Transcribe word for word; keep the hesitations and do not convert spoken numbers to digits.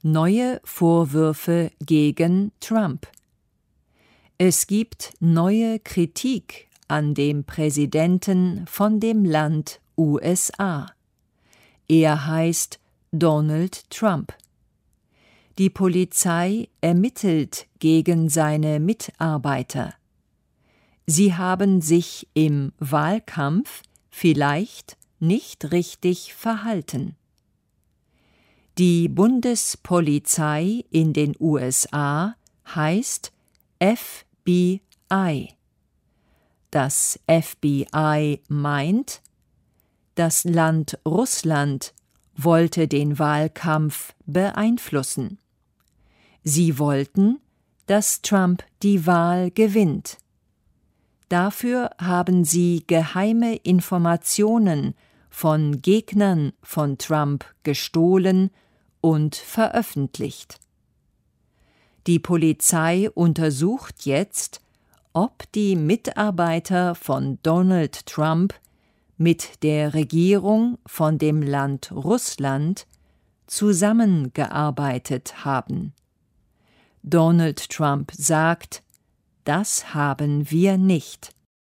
Neue Vorwürfe gegen Trump. Es gibt neue Kritik an dem Präsidenten von dem Land U S A. Er heißt Donald Trump. Die Polizei ermittelt gegen seine Mitarbeiter. Sie haben sich im Wahlkampf vielleicht nicht richtig verhalten. Die Bundespolizei in den U S A heißt F B I. Das F B I meint, das Land Russland wollte den Wahlkampf beeinflussen. Sie wollten, dass Trump die Wahl gewinnt. Dafür haben sie geheime Informationen von Gegnern von Trump gestohlen und veröffentlicht. Die Polizei untersucht jetzt, ob die Mitarbeiter von Donald Trump mit der Regierung von dem Land Russland zusammengearbeitet haben. Donald Trump sagt, das haben wir nicht.